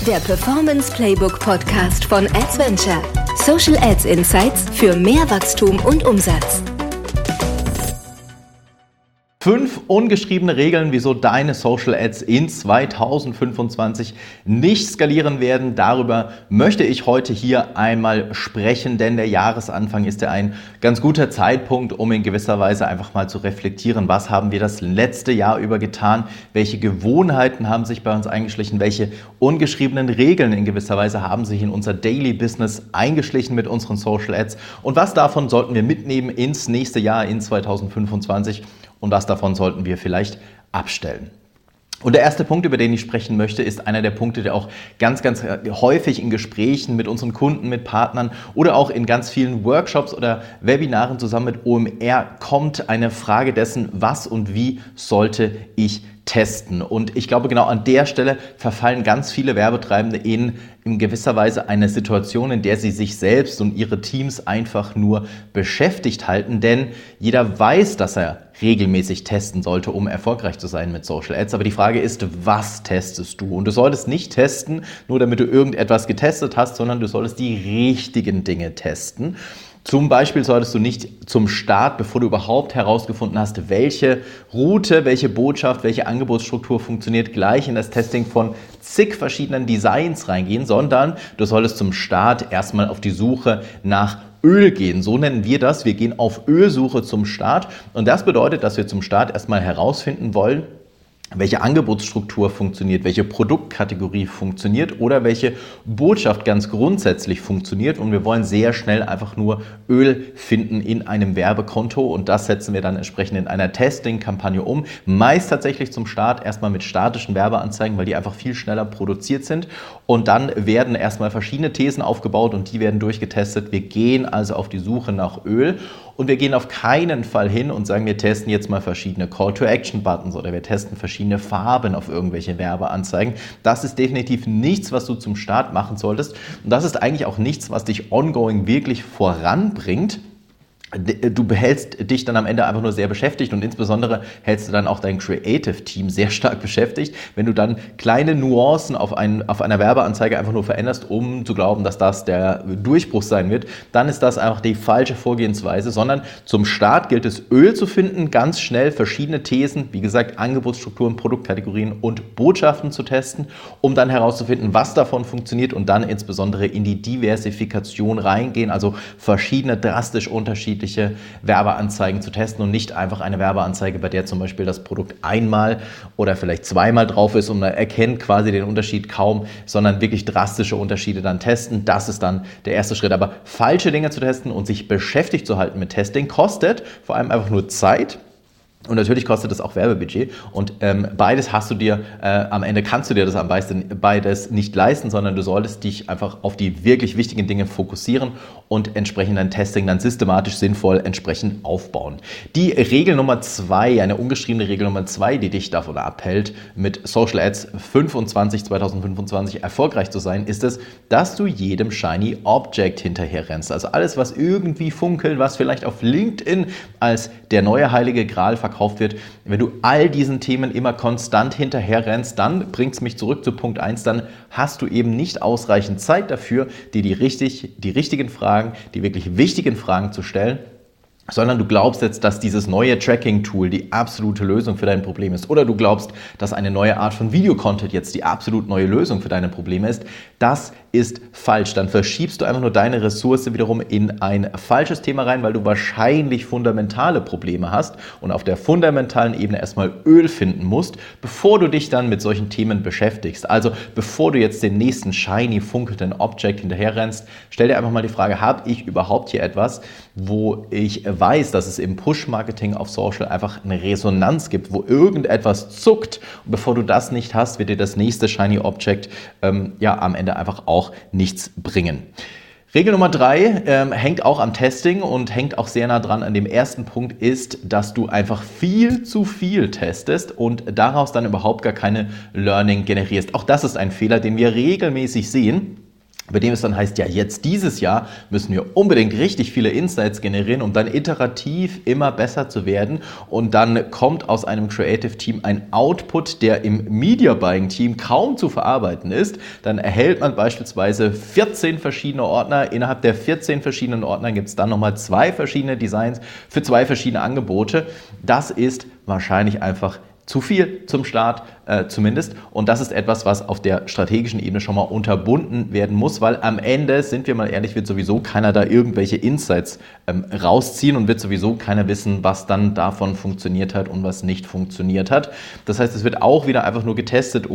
Der Performance Playbook Podcast von Adventure. Social Ads Insights für mehr Wachstum und Umsatz. 5 ungeschriebene Regeln, wieso deine Social Ads in 2025 nicht skalieren werden. Darüber möchte ich heute hier einmal sprechen, denn der Jahresanfang ist ja ein ganz guter Zeitpunkt, um in gewisser Weise einfach mal zu reflektieren, was haben wir das letzte Jahr über getan, welche Gewohnheiten haben sich bei uns eingeschlichen, welche ungeschriebenen Regeln in gewisser Weise haben sich in unser Daily Business eingeschlichen mit unseren Social Ads und was davon sollten wir mitnehmen ins nächste Jahr in 2025. Und was davon sollten wir vielleicht abstellen. Und der erste Punkt, über den ich sprechen möchte, ist einer der Punkte, der auch ganz häufig in Gesprächen mit unseren Kunden, mit Partnern oder auch in ganz vielen Workshops oder Webinaren zusammen mit OMR kommt, eine Frage dessen, was und wie sollte ich testen. Und ich glaube, genau an der Stelle verfallen ganz viele Werbetreibende in gewisser Weise eine Situation, in der sie sich selbst und ihre Teams einfach nur beschäftigt halten. Denn jeder weiß, dass er regelmäßig testen sollte, um erfolgreich zu sein mit Social Ads. Aber die Frage ist, was testest du? Und du solltest nicht testen, nur damit du irgendetwas getestet hast, sondern du solltest die richtigen Dinge testen. Zum Beispiel solltest du nicht zum Start, bevor du überhaupt herausgefunden hast, welche Route, welche Botschaft, welche Angebotsstruktur funktioniert, gleich in das Testing von zig verschiedenen Designs reingehen, sondern du solltest zum Start erstmal auf die Suche nach Öl gehen. So nennen wir das. Wir gehen auf Ölsuche zum Start. Und das bedeutet, dass wir zum Start erstmal herausfinden wollen, welche Angebotsstruktur funktioniert, welche Produktkategorie funktioniert oder welche Botschaft ganz grundsätzlich funktioniert. Und wir wollen sehr schnell einfach nur Öl finden in einem Werbekonto und das setzen wir dann entsprechend in einer Testing-Kampagne um. Meist tatsächlich zum Start erstmal mit statischen Werbeanzeigen, weil die einfach viel schneller produziert sind. Und dann werden erstmal verschiedene Thesen aufgebaut und die werden durchgetestet. Wir gehen also auf die Suche nach Öl. Und wir gehen auf keinen Fall hin und sagen, wir testen jetzt mal verschiedene Call-to-Action-Buttons oder wir testen verschiedene Farben auf irgendwelche Werbeanzeigen. Das ist definitiv nichts, was du zum Start machen solltest. Und das ist eigentlich auch nichts, was dich ongoing wirklich voranbringt. Du behältst dich dann am Ende einfach nur sehr beschäftigt und insbesondere hältst du dann auch dein Creative-Team sehr stark beschäftigt, wenn du dann kleine Nuancen auf einer Werbeanzeige einfach nur veränderst, um zu glauben, dass das der Durchbruch sein wird, dann ist das einfach die falsche Vorgehensweise, sondern zum Start gilt es, Öl zu finden, ganz schnell verschiedene Thesen, wie gesagt, Angebotsstrukturen, Produktkategorien und Botschaften zu testen, um dann herauszufinden, was davon funktioniert und dann insbesondere in die Diversifikation reingehen, also verschiedene drastisch unterschiedliche Werbeanzeigen zu testen und nicht einfach eine Werbeanzeige, bei der zum Beispiel das Produkt einmal oder vielleicht zweimal drauf ist und man erkennt quasi den Unterschied kaum, sondern wirklich drastische Unterschiede dann testen. Das ist dann der erste Schritt. Aber falsche Dinge zu testen und sich beschäftigt zu halten mit Testing kostet vor allem einfach nur Zeit. Und natürlich kostet das auch Werbebudget und beides hast du dir, am Ende kannst du dir das am meisten beides nicht leisten, sondern du solltest dich einfach auf die wirklich wichtigen Dinge fokussieren und entsprechend dein Testing dann systematisch sinnvoll entsprechend aufbauen. Die Regel Nummer 2, eine ungeschriebene Regel Nummer 2, die dich davon abhält, mit Social Ads 2025 erfolgreich zu sein, ist es, dass du jedem Shiny Object hinterher rennst. Also alles, was irgendwie funkelt, was vielleicht auf LinkedIn als der neue heilige Gral verkauft wird. Wenn du all diesen Themen immer konstant hinterher rennst, dann bringt es mich zurück zu Punkt 1, dann hast du eben nicht ausreichend Zeit dafür, dir die richtigen Fragen, die wirklich wichtigen Fragen zu stellen, sondern du glaubst jetzt, dass dieses neue Tracking-Tool die absolute Lösung für dein Problem ist oder du glaubst, dass eine neue Art von Videocontent jetzt die absolut neue Lösung für deine Probleme ist. Das ist falsch. Dann verschiebst du einfach nur deine Ressource wiederum in ein falsches Thema rein, weil du wahrscheinlich fundamentale Probleme hast und auf der fundamentalen Ebene erstmal Öl finden musst, bevor du dich dann mit solchen Themen beschäftigst. Also bevor du jetzt den nächsten shiny, funkelnden Object hinterherrennst, stell dir einfach mal die Frage, habe ich überhaupt hier etwas, wo ich weiß, dass es im Push-Marketing auf Social einfach eine Resonanz gibt, wo irgendetwas zuckt. Und bevor du das nicht hast, wird dir das nächste shiny Object am Ende einfach auch nichts bringen. Regel Nummer 3 hängt auch am Testing und hängt auch sehr nah dran an dem ersten Punkt, ist, dass du einfach viel zu viel testest und daraus dann überhaupt gar keine Learning generierst. Auch das ist ein Fehler, den wir regelmäßig sehen. bei dem es dann heißt, ja, jetzt dieses Jahr müssen wir unbedingt richtig viele Insights generieren, um dann iterativ immer besser zu werden. Und dann kommt aus einem Creative Team ein Output, der im Media Buying Team kaum zu verarbeiten ist. Dann erhält man beispielsweise 14 verschiedene Ordner. Innerhalb der 14 verschiedenen Ordner gibt es dann nochmal 2 verschiedene Designs für 2 verschiedene Angebote. Das ist wahrscheinlich einfach zu viel zum Start zumindest. Und das ist etwas, was auf der strategischen Ebene schon mal unterbunden werden muss, weil am Ende, sind wir mal ehrlich, wird sowieso keiner da irgendwelche Insights rausziehen und wird sowieso keiner wissen, was dann davon funktioniert hat und was nicht funktioniert hat. Das heißt, es wird auch wieder einfach nur getestet,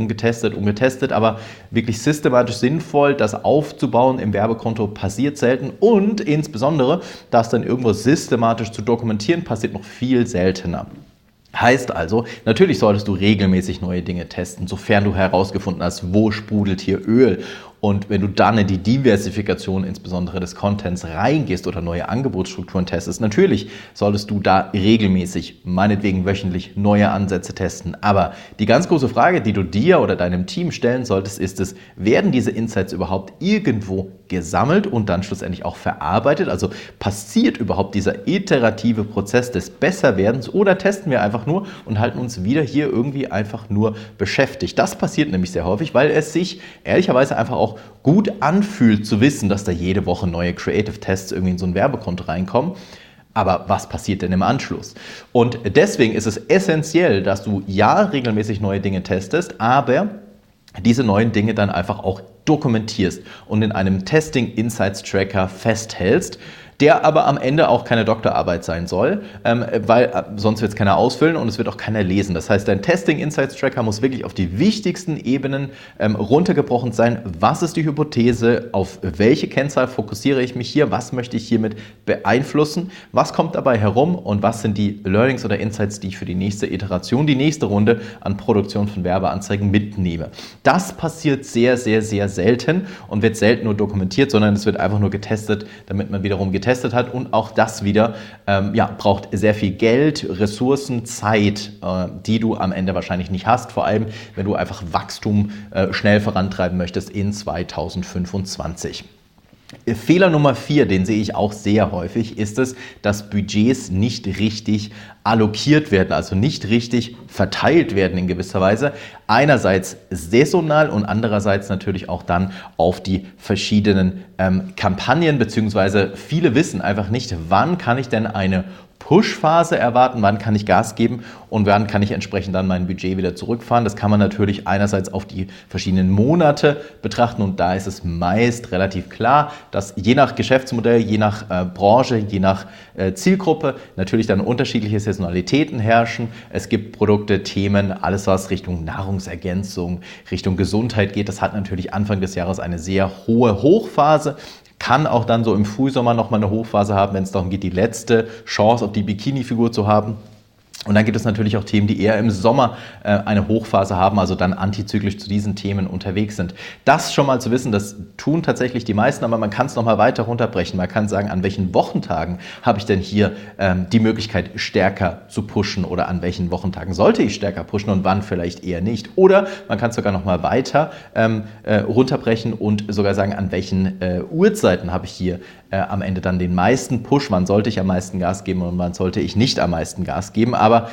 aber wirklich systematisch sinnvoll, das aufzubauen im Werbekonto passiert selten und insbesondere, das dann irgendwo systematisch zu dokumentieren, passiert noch viel seltener. Heißt also, natürlich solltest du regelmäßig neue Dinge testen, sofern du herausgefunden hast, wo sprudelt hier Öl. Und wenn du dann in die Diversifikation insbesondere des Contents reingehst oder neue Angebotsstrukturen testest, natürlich solltest du da regelmäßig, meinetwegen wöchentlich, neue Ansätze testen. Aber die ganz große Frage, die du dir oder deinem Team stellen solltest, ist es, werden diese Insights überhaupt irgendwo gesammelt und dann schlussendlich auch verarbeitet? Also passiert überhaupt dieser iterative Prozess des Besserwerdens oder testen wir einfach nur und halten uns wieder hier irgendwie einfach nur beschäftigt? Das passiert nämlich sehr häufig, weil es sich ehrlicherweise einfach auch gut anfühlt zu wissen, dass da jede Woche neue Creative Tests irgendwie in so ein Werbekonto reinkommen. Aber was passiert denn im Anschluss? Und deswegen ist es essentiell, dass du ja regelmäßig neue Dinge testest, aber diese neuen Dinge dann einfach auch dokumentierst und in einem Testing Insights Tracker festhältst, der aber am Ende auch keine Doktorarbeit sein soll, weil sonst wird es keiner ausfüllen und es wird auch keiner lesen. Das heißt, dein Testing Insights Tracker muss wirklich auf die wichtigsten Ebenen runtergebrochen sein. Was ist die Hypothese? Auf welche Kennzahl fokussiere ich mich hier? Was möchte ich hiermit beeinflussen? Was kommt dabei herum? Und was sind die Learnings oder Insights, die ich für die nächste Iteration, die nächste Runde an Produktion von Werbeanzeigen mitnehme? Das passiert sehr, sehr, sehr selten und wird selten nur dokumentiert, sondern es wird einfach nur getestet, damit man wiederum getestet hat, und auch das wieder braucht sehr viel Geld, Ressourcen, Zeit, die du am Ende wahrscheinlich nicht hast, vor allem wenn du einfach Wachstum schnell vorantreiben möchtest in 2025. Fehler Nummer 4, den sehe ich auch sehr häufig, ist es, dass Budgets nicht richtig allokiert werden, also nicht richtig verteilt werden in gewisser Weise. Einerseits saisonal und andererseits natürlich auch dann auf die verschiedenen Kampagnen, beziehungsweise viele wissen einfach nicht, wann kann ich denn eine Push-Phase erwarten, wann kann ich Gas geben und wann kann ich entsprechend dann mein Budget wieder zurückfahren. Das kann man natürlich einerseits auf die verschiedenen Monate betrachten und da ist es meist relativ klar, dass je nach Geschäftsmodell, je nach Branche, je nach Zielgruppe natürlich dann unterschiedliche Saisonalitäten herrschen. Es gibt Produkte, Themen, alles was Richtung Nahrungsergänzung, Richtung Gesundheit geht, das hat natürlich Anfang des Jahres eine sehr hohe Hochphase. Kann auch dann so im Frühsommer nochmal eine Hochphase haben, wenn es darum geht, die letzte Chance auf die Bikini-Figur zu haben. Und dann gibt es natürlich auch Themen, die eher im Sommer eine Hochphase haben, also dann antizyklisch zu diesen Themen unterwegs sind. Das schon mal zu wissen, das tun tatsächlich die meisten, aber man kann es nochmal weiter runterbrechen. Man kann sagen, an welchen Wochentagen habe ich denn hier die Möglichkeit, stärker zu pushen oder an welchen Wochentagen sollte ich stärker pushen und wann vielleicht eher nicht. Oder man kann es sogar nochmal weiter runterbrechen und sogar sagen, an welchen Uhrzeiten habe ich hier am Ende dann den meisten Push, wann sollte ich am meisten Gas geben und wann sollte ich nicht am meisten Gas geben. Aber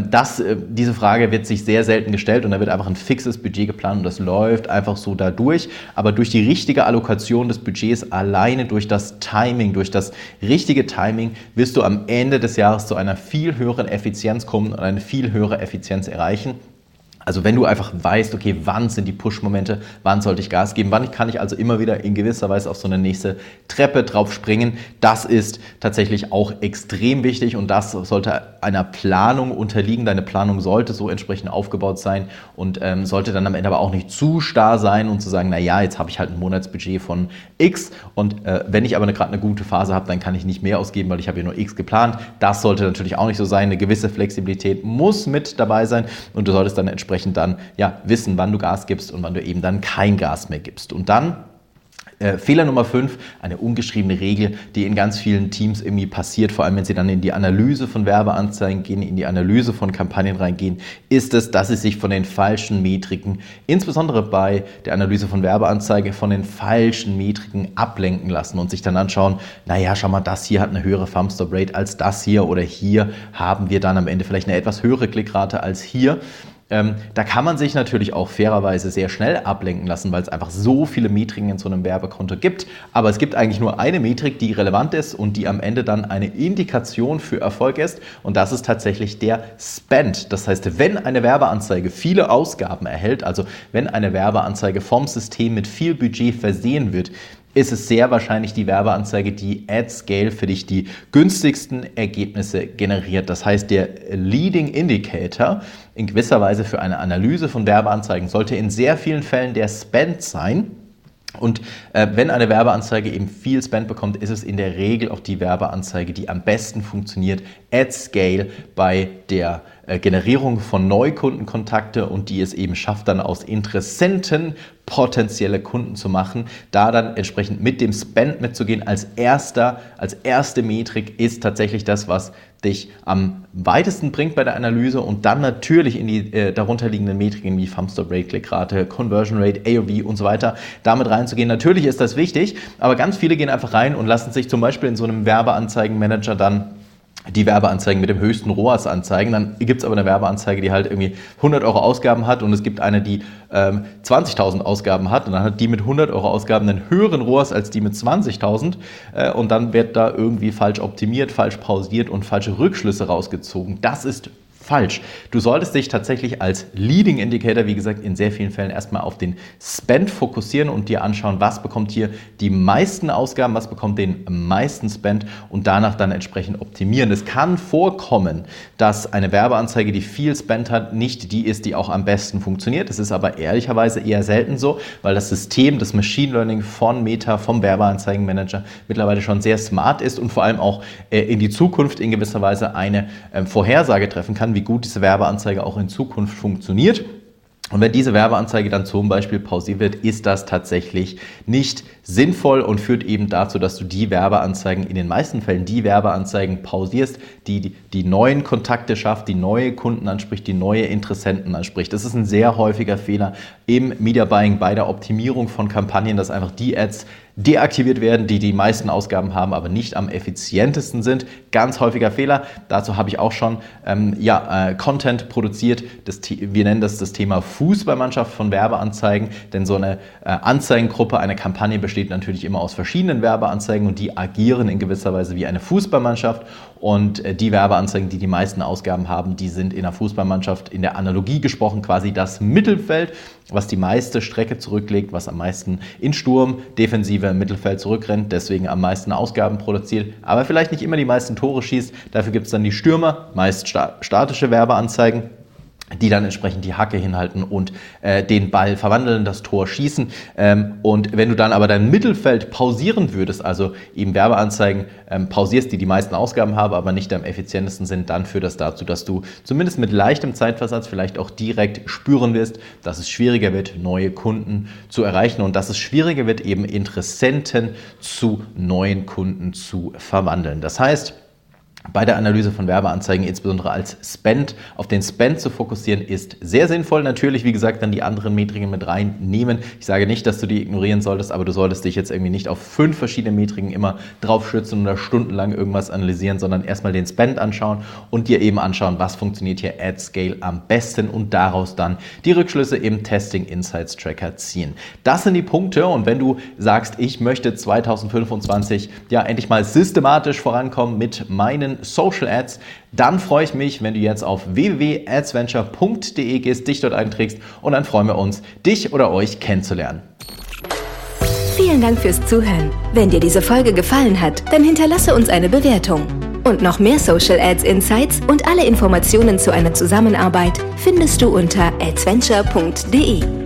diese Frage wird sich sehr selten gestellt und da wird einfach ein fixes Budget geplant und das läuft einfach so da durch. Aber durch die richtige Allokation des Budgets, alleine durch das Timing, durch das richtige Timing, wirst du am Ende des Jahres zu einer viel höheren Effizienz kommen und eine viel höhere Effizienz erreichen. Also wenn du einfach weißt, okay, wann sind die Push-Momente, wann sollte ich Gas geben, wann kann ich also immer wieder in gewisser Weise auf so eine nächste Treppe drauf springen, das ist tatsächlich auch extrem wichtig und das sollte einer Planung unterliegen. Deine Planung sollte so entsprechend aufgebaut sein und sollte dann am Ende aber auch nicht zu starr sein und zu sagen, naja, jetzt habe ich halt ein Monatsbudget von X und wenn ich aber gerade eine gute Phase habe, dann kann ich nicht mehr ausgeben, weil ich habe ja nur X geplant. Das sollte natürlich auch nicht so sein. Eine gewisse Flexibilität muss mit dabei sein und du solltest dann entsprechend dann wissen, wann du Gas gibst und wann du eben dann kein Gas mehr gibst. Und dann Fehler Nummer 5, eine ungeschriebene Regel, die in ganz vielen Teams irgendwie passiert, vor allem wenn sie dann in die Analyse von Werbeanzeigen gehen, in die Analyse von Kampagnen reingehen, ist es, dass sie sich von den falschen Metriken, insbesondere bei der Analyse von Werbeanzeige, von den falschen Metriken ablenken lassen und sich dann anschauen, naja, schau mal, das hier hat eine höhere Thumbstop-Rate als das hier oder hier haben wir dann am Ende vielleicht eine etwas höhere Klickrate als hier. Da kann man sich natürlich auch fairerweise sehr schnell ablenken lassen, weil es einfach so viele Metriken in so einem Werbekonto gibt. Aber es gibt eigentlich nur eine Metrik, die relevant ist und die am Ende dann eine Indikation für Erfolg ist. Und das ist tatsächlich der Spend. Das heißt, wenn eine Werbeanzeige viele Ausgaben erhält, also wenn eine Werbeanzeige vom System mit viel Budget versehen wird, ist es sehr wahrscheinlich die Werbeanzeige, die at Scale für dich die günstigsten Ergebnisse generiert. Das heißt, der Leading Indicator in gewisser Weise für eine Analyse von Werbeanzeigen sollte in sehr vielen Fällen der Spend sein. Und wenn eine Werbeanzeige eben viel Spend bekommt, ist es in der Regel auch die Werbeanzeige, die am besten funktioniert at Scale bei der Generierung von Neukundenkontakte und die es eben schafft, dann aus Interessenten potenzielle Kunden zu machen, da dann entsprechend mit dem Spend mitzugehen als erste Metrik ist tatsächlich das, was dich am weitesten bringt bei der Analyse und dann natürlich in die darunterliegenden Metriken wie Thumbstop Rate, Klickrate, Conversion Rate, AOV und so weiter damit reinzugehen. Natürlich ist das wichtig, aber ganz viele gehen einfach rein und lassen sich zum Beispiel in so einem Werbeanzeigenmanager dann die Werbeanzeigen mit dem höchsten ROAS anzeigen. Dann gibt es aber eine Werbeanzeige, die halt irgendwie 100 Euro Ausgaben hat und es gibt eine, die 20.000 Ausgaben hat und dann hat die mit 100 Euro Ausgaben einen höheren ROAS als die mit 20.000 und dann wird da irgendwie falsch optimiert, falsch pausiert und falsche Rückschlüsse rausgezogen. Das ist falsch. Du solltest dich tatsächlich als Leading Indicator, wie gesagt, in sehr vielen Fällen erstmal auf den Spend fokussieren und dir anschauen, was bekommt hier die meisten Ausgaben, was bekommt den meisten Spend und danach dann entsprechend optimieren. Es kann vorkommen, dass eine Werbeanzeige, die viel Spend hat, nicht die ist, die auch am besten funktioniert. Es ist aber ehrlicherweise eher selten so, weil das System, das Machine Learning von Meta, vom Werbeanzeigenmanager mittlerweile schon sehr smart ist und vor allem auch in die Zukunft in gewisser Weise eine Vorhersage treffen kann, wie gut diese Werbeanzeige auch in Zukunft funktioniert. Und wenn diese Werbeanzeige dann zum Beispiel pausiert wird, ist das tatsächlich nicht sinnvoll und führt eben dazu, dass du die Werbeanzeigen, in den meisten Fällen die Werbeanzeigen pausierst, die neuen Kontakte schafft, die neue Kunden anspricht, die neue Interessenten anspricht. Das ist ein sehr häufiger Fehler im Media Buying bei der Optimierung von Kampagnen, dass einfach die Ads deaktiviert werden, die meisten Ausgaben haben, aber nicht am effizientesten sind. Ganz häufiger Fehler. Dazu habe ich auch schon Content produziert. Wir nennen das Thema Fußballmannschaft von Werbeanzeigen, denn so eine Anzeigengruppe, eine Kampagne besteht natürlich immer aus verschiedenen Werbeanzeigen und die agieren in gewisser Weise wie eine Fußballmannschaft. Und die Werbeanzeigen, die meisten Ausgaben haben, die sind in der Fußballmannschaft in der Analogie gesprochen quasi das Mittelfeld, was die meiste Strecke zurücklegt, was am meisten in Sturm, Defensive, Mittelfeld zurückrennt, deswegen am meisten Ausgaben produziert, aber vielleicht nicht immer die meisten Tore schießt. Dafür gibt es dann die Stürmer, meist statische Werbeanzeigen, die dann entsprechend die Hacke hinhalten und den Ball verwandeln, das Tor schießen. Und wenn du dann aber dein Mittelfeld pausieren würdest, also eben Werbeanzeigen pausierst, die meisten Ausgaben haben, aber nicht am effizientesten sind, dann führt das dazu, dass du zumindest mit leichtem Zeitversatz vielleicht auch direkt spüren wirst, dass es schwieriger wird, neue Kunden zu erreichen und dass es schwieriger wird, eben Interessenten zu neuen Kunden zu verwandeln. Das heißt, bei der Analyse von Werbeanzeigen, insbesondere als Spend, auf den Spend zu fokussieren, ist sehr sinnvoll. Natürlich, wie gesagt, dann die anderen Metriken mit reinnehmen. Ich sage nicht, dass du die ignorieren solltest, aber du solltest dich jetzt irgendwie nicht auf 5 verschiedene Metriken immer drauf stützen oder stundenlang irgendwas analysieren, sondern erstmal den Spend anschauen und dir eben anschauen, was funktioniert hier at Scale am besten und daraus dann die Rückschlüsse im Testing Insights Tracker ziehen. Das sind die Punkte und wenn du sagst, ich möchte 2025 endlich mal systematisch vorankommen mit meinen Social Ads, dann freue ich mich, wenn du jetzt auf www.adsventure.de gehst, dich dort einträgst und dann freuen wir uns, dich oder euch kennenzulernen. Vielen Dank fürs Zuhören. Wenn dir diese Folge gefallen hat, dann hinterlasse uns eine Bewertung. Und noch mehr Social Ads Insights und alle Informationen zu einer Zusammenarbeit findest du unter adsventure.de.